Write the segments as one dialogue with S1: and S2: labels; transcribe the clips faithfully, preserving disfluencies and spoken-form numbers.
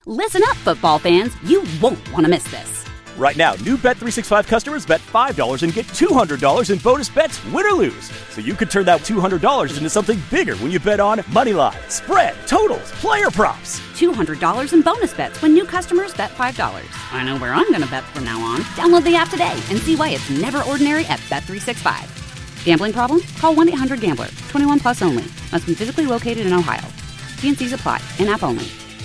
S1: Listen up, football fans. You won't want to miss this.
S2: Right now, new Bet three sixty-five customers bet five dollars and get two hundred dollars in bonus bets, win or lose. So you could turn that two hundred dollars into something bigger when you bet on money line, spread, totals, player props.
S1: two hundred dollars in bonus bets when new customers bet five dollars. I know where I'm going to bet from now on. Download the app today and see why it's never ordinary at Bet three sixty-five. Gambling problem? Call one eight hundred gambler. twenty-one plus only. Must be physically located in Ohio. T and C's apply. In-app only.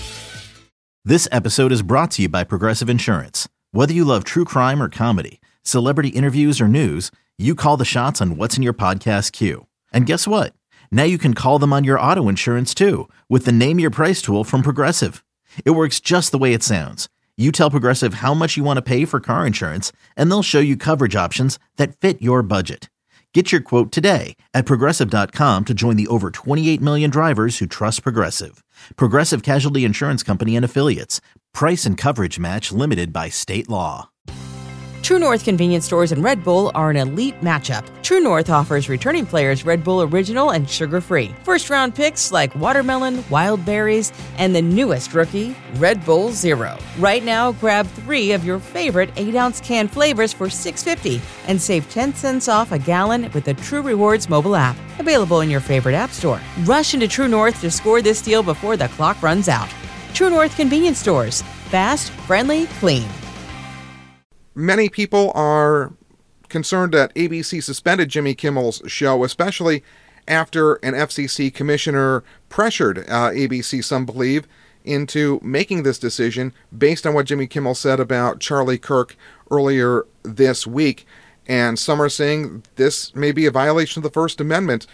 S3: This episode is brought to you by Progressive Insurance. Whether you love true crime or comedy, celebrity interviews or news, you call the shots on what's in your podcast queue. And guess what? Now you can call them on your auto insurance too with the Name Your Price tool from Progressive. It works just the way it sounds. You tell Progressive how much you want to pay for car insurance, and they'll show you coverage options that fit your budget. Get your quote today at Progressive dot com to join the over twenty-eight million drivers who trust Progressive. Progressive Casualty Insurance Company and Affiliates. Price and coverage match limited by state law.
S4: True North convenience stores and Red Bull are an elite matchup. True North offers returning players Red Bull Original and sugar-free. First-round picks like watermelon, wild berries, and the newest rookie, Red Bull Zero. Right now, grab three of your favorite eight-ounce can flavors for six dollars and fifty cents and save ten cents off a gallon with the True Rewards mobile app. Available in your favorite app store. Rush into True North to score this deal before the clock runs out. True North convenience stores. Fast, friendly, clean.
S5: Many people are concerned that A B C suspended Jimmy Kimmel's show, especially after an F C C commissioner pressured uh, A B C, some believe, into making this decision based on what Jimmy Kimmel said about Charlie Kirk earlier this week. And some are saying this may be a violation of the First Amendment.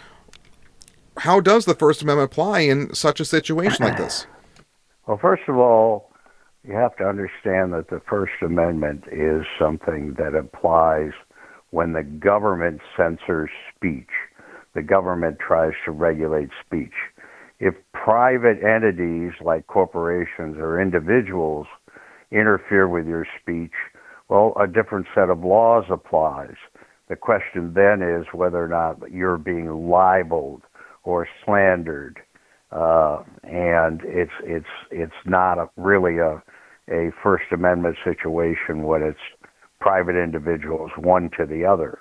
S5: How does the First Amendment apply in such a situation like this?
S6: Well, first of all, you have to understand that the First Amendment is something that applies when the government censors speech. The government tries to regulate speech. If private entities like corporations or individuals interfere with your speech, well, a different set of laws applies. The question then is whether or not you're being libeled or slandered. Uh, and it's it's it's not a, really a a First Amendment situation when it's private individuals, one to the other.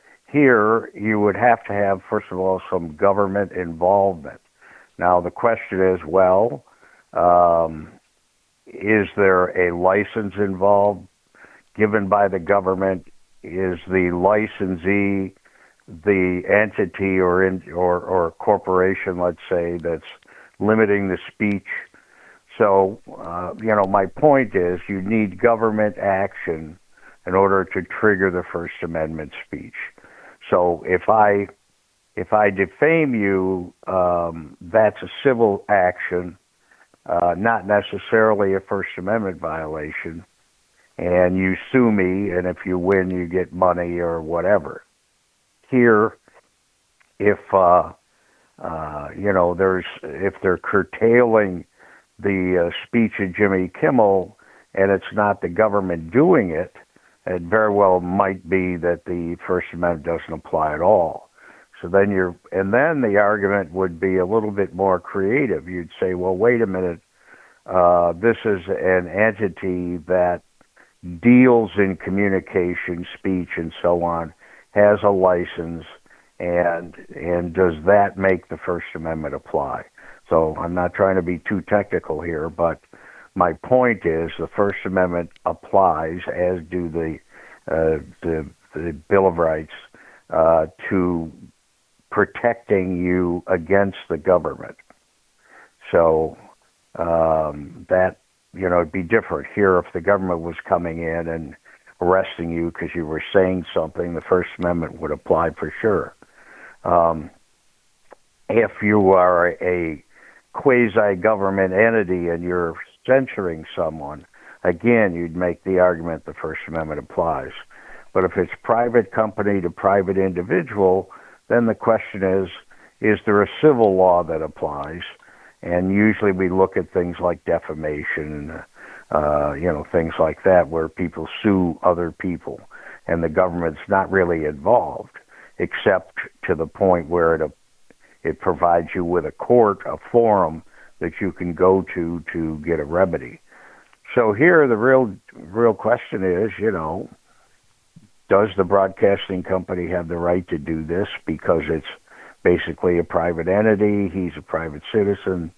S6: Here, you would have to have, first of all, some government involvement. Now, the question is, well, um, is there a license involved given by the government? Is the licensee the entity or in, or, or corporation, let's say, that's limiting the speech? So, uh, you know, my point is you need government action in order to trigger the First Amendment speech. So if I if I defame you, um, that's a civil action, uh, not necessarily a First Amendment violation. And you sue me, and if you win, you get money or whatever. Here, if uh, uh, you know, there's if they're curtailing the uh, speech of Jimmy Kimmel, and it's not the government doing it, it very well might be that the First Amendment doesn't apply at all. So then you're, and then the argument would be a little bit more creative. You'd say, well, wait a minute, uh, this is an entity that deals in communication, speech, and so on, has a license, and and does that make the First Amendment apply? So I'm not trying to be too technical here, but my point is the First Amendment applies, as do the uh, the, the Bill of Rights, uh, to protecting you against the government. So um, that, you know, it'd be different here if the government was coming in and arresting you because you were saying something. The First Amendment would apply for sure. Um, if you are a quasi-government entity and you're censoring someone, again, you'd make the argument the First Amendment applies. But if it's private company to private individual, then the question is, is there a civil law that applies? And usually we look at things like defamation, uh, you know, things like that, where people sue other people, and the government's not really involved, except to the point where it it provides you with a court, a forum that you can go to to get a remedy. So here, the real, real question is, you know, does the broadcasting company have the right to do this because it's basically a private entity, he's a private citizen,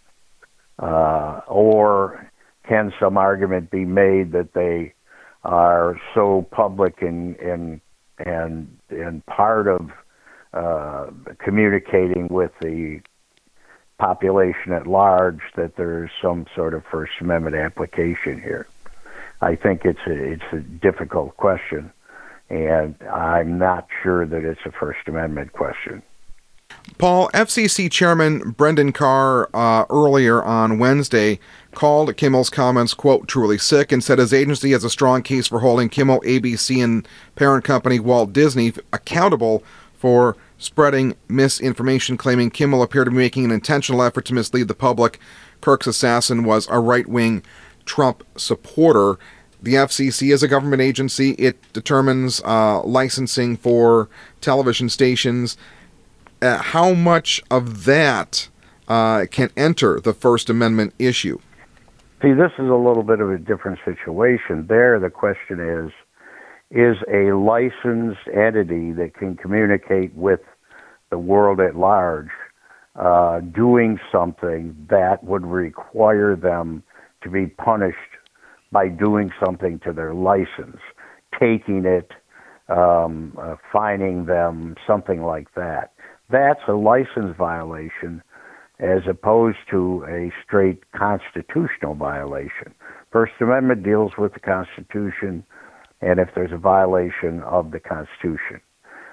S6: uh, or can some argument be made that they are so public and and and and part of uh, communicating with the population at large that there's some sort of First Amendment application here? I think it's a, it's a difficult question, and I'm not sure that it's a First Amendment question.
S5: Paul, F C C Chairman Brendan Carr uh, earlier on Wednesday called Kimmel's comments, quote, truly sick, and said his agency has a strong case for holding Kimmel, A B C, and parent company Walt Disney accountable for spreading misinformation, claiming Kimmel appeared to be making an intentional effort to mislead the public. Kirk's assassin was a right-wing Trump supporter. The F C C is a government agency. It determines uh, licensing for television stations. Uh, how much of that uh, can enter the First Amendment issue?
S6: See, this is a little bit of a different situation. There, the question is, is a licensed entity that can communicate with the world at large uh, doing something that would require them to be punished by doing something to their license, taking it, um, uh, fining them, something like that. That's a license violation as opposed to a straight constitutional violation. First Amendment deals with the Constitution, and if there's a violation of the Constitution.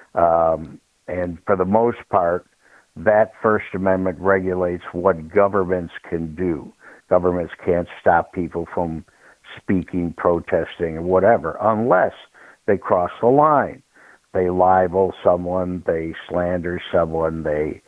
S6: Um, and for the most part, that First Amendment regulates what governments can do. Governments can't stop people from speaking, protesting, or whatever, unless they cross the line. They libel someone, they slander someone, they,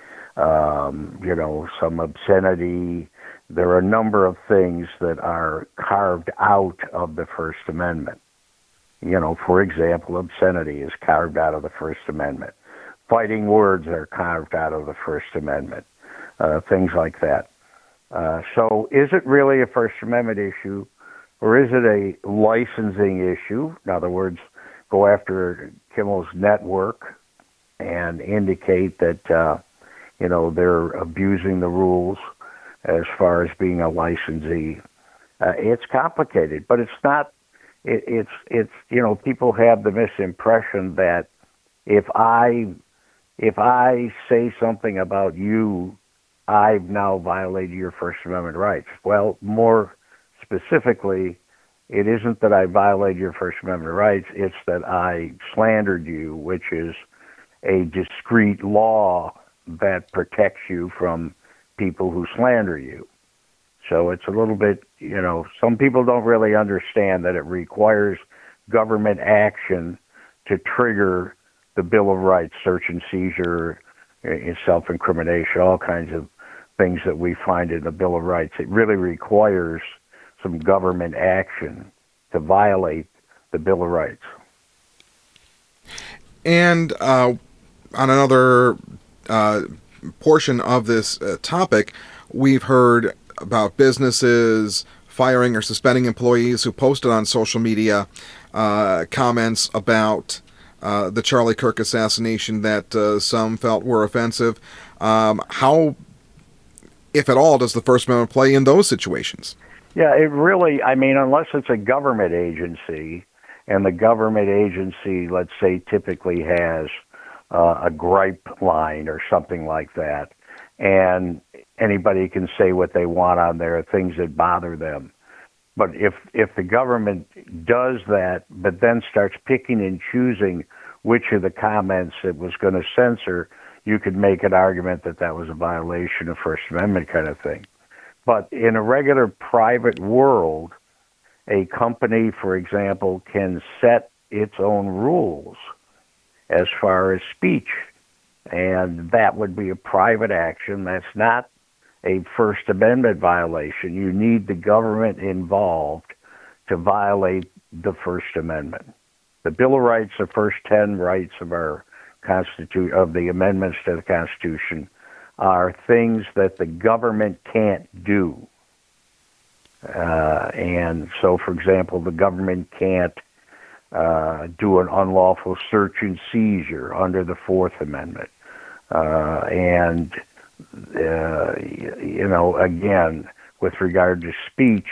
S6: um, you know, some obscenity. There are a number of things that are carved out of the First Amendment. You know, for example, obscenity is carved out of the First Amendment. Fighting words are carved out of the First Amendment, uh, things like that. Uh, so is it really a First Amendment issue, or is it a licensing issue? In other words, go after Kimmel's network and indicate that, uh, you know, they're abusing the rules as far as being a licensee. Uh, it's complicated, but it's not, it, it's, it's, you know, people have the misimpression that if I, if I say something about you, I've now violated your First Amendment rights. Well, more specifically, it isn't that I violated your First Amendment rights, it's that I slandered you, which is a discrete law that protects you from people who slander you. So it's a little bit, you know, some people don't really understand that it requires government action to trigger the Bill of Rights, search and seizure, self-incrimination, all kinds of things that we find in the Bill of Rights. It really requires some government action to violate the Bill of Rights.
S5: And uh, on another uh, portion of this uh, topic, we've heard about businesses firing or suspending employees who posted on social media uh, comments about uh, the Charlie Kirk assassination that uh, some felt were offensive. Um, how, if at all, does the First Amendment play in those situations?
S6: Yeah, it really, I mean, unless it's a government agency, and the government agency, let's say, typically has uh, a gripe line or something like that, and anybody can say what they want on there, things that bother them. But if if the government does that, but then starts picking and choosing which of the comments it was going to censor, you could make an argument that that was a violation of First Amendment kind of thing. But in a regular private world, a company, for example, can set its own rules as far as speech. And that would be a private action. That's not a First Amendment violation. You need the government involved to violate the First Amendment. The Bill of Rights, the first ten rights of our Constitution, of the amendments to the Constitution, are things that the government can't do. Uh, and so, for example, the government can't uh, do an unlawful search and seizure under the Fourth Amendment. Uh, and, uh, you know, again, with regard to speech,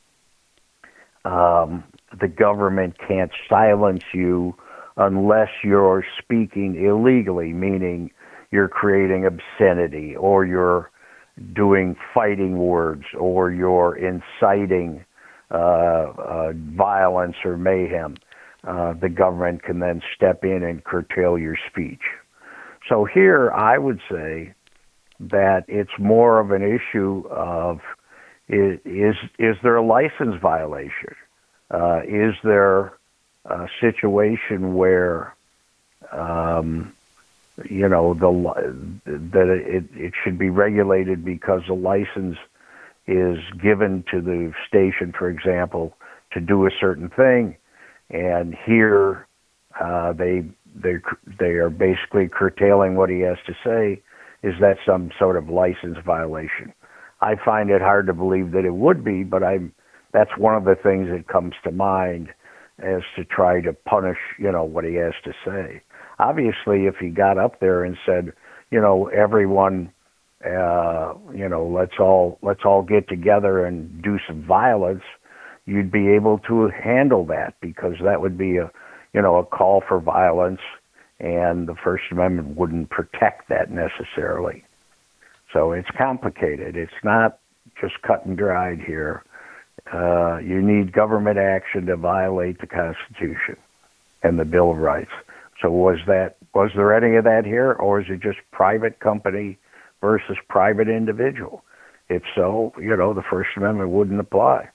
S6: um, the government can't silence you unless you're speaking illegally, meaning you're creating obscenity or you're doing fighting words or you're inciting uh, uh, violence or mayhem. Uh, the government can then step in and curtail your speech. So here I would say that it's more of an issue of is is, is there a license violation? Uh, is there a situation where um, you know the that it, it should be regulated because a license is given to the station, for example, to do a certain thing, and here uh, they they they are basically curtailing what he has to say? Is that some sort of license violation? I find it hard to believe that it would be, but I'm that's one of the things that comes to mind as to try to punish, you know, what he has to say. Obviously, if he got up there and said, you know, everyone, uh, you know, let's all let's all get together and do some violence, you'd be able to handle that because that would be a, you know, a call for violence, and the First Amendment wouldn't protect that necessarily. So it's complicated. It's not just cut and dried here. Uh, you need government action to violate the Constitution and the Bill of Rights. So was that was there any of that here, or is it just private company versus private individual? If so, you know, the First Amendment wouldn't apply.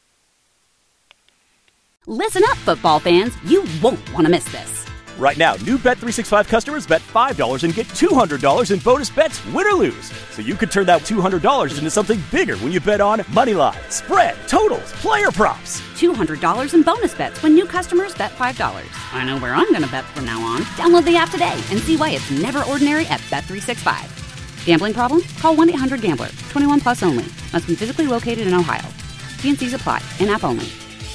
S1: Listen up, football fans. You won't want to miss this.
S2: Right now, new Bet three sixty-five customers bet five dollars and get two hundred dollars in bonus bets, win or lose. So you could turn that two hundred dollars into something bigger when you bet on Moneyline, spread, totals, player props.
S1: two hundred dollars in bonus bets when new customers bet five dollars. I know where I'm going to bet from now on. Download the app today and see why it's never ordinary at Bet three sixty-five. Gambling problem? Call one eight hundred gambler. twenty-one plus only. Must be physically located in Ohio. T and C's apply. In-app only.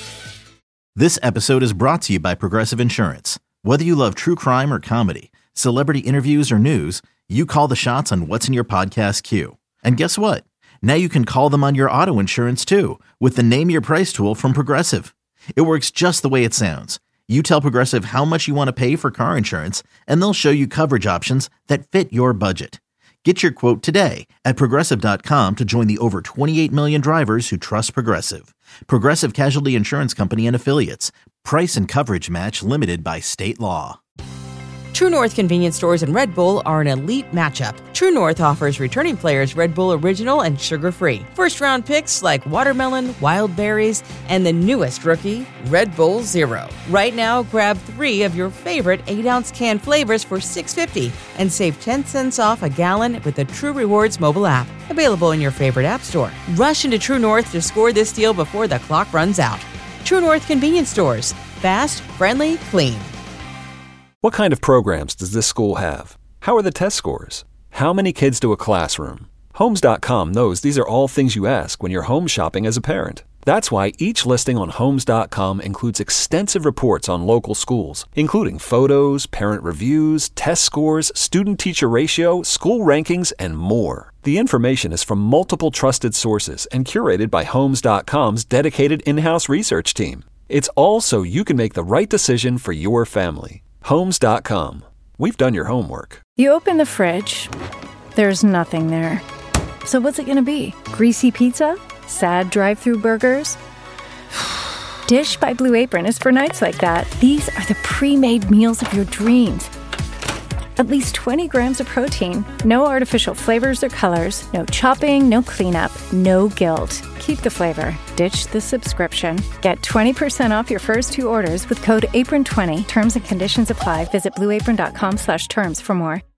S3: This episode is brought to you by Progressive Insurance. Whether you love true crime or comedy, celebrity interviews or news, you call the shots on what's in your podcast queue. And guess what? Now you can call them on your auto insurance too with the Name Your Price tool from Progressive. It works just the way it sounds. You tell Progressive how much you want to pay for car insurance, and they'll show you coverage options that fit your budget. Get your quote today at Progressive dot com to join the over twenty-eight million drivers who trust Progressive. Progressive Casualty Insurance Company and Affiliates. Price and coverage match limited by state law.
S4: True North convenience stores and Red Bull are an elite matchup. True North offers returning players Red Bull Original and sugar-free. First-round picks like watermelon, wild berries, and the newest rookie, Red Bull Zero. Right now, grab three of your favorite eight-ounce can flavors for six dollars and fifty cents and save ten cents off a gallon with the True Rewards mobile app. Available in your favorite app store. Rush into True North to score this deal before the clock runs out. True North convenience stores. Fast, friendly, clean.
S7: What kind of programs does this school have? How are the test scores? How many kids do a classroom? Homes dot com knows these are all things you ask when you're home shopping as a parent. That's why each listing on Homes dot com includes extensive reports on local schools, including photos, parent reviews, test scores, student-teacher ratio, school rankings, and more. The information is from multiple trusted sources and curated by Homes dot com's dedicated in-house research team. It's all so you can make the right decision for your family. Homes dot com. We've done your homework.
S8: You open the fridge, there's nothing there. So what's it going to be? Greasy pizza? Sad drive-through burgers? Dish by Blue Apron is for nights like that. These are the pre-made meals of your dreams. At least twenty grams of protein, no artificial flavors or colors, no chopping, no cleanup, no guilt. Keep the flavor. Ditch the subscription. Get twenty percent off your first two orders with code apron twenty. Terms and conditions apply. Visit blue apron dot com slash terms for more.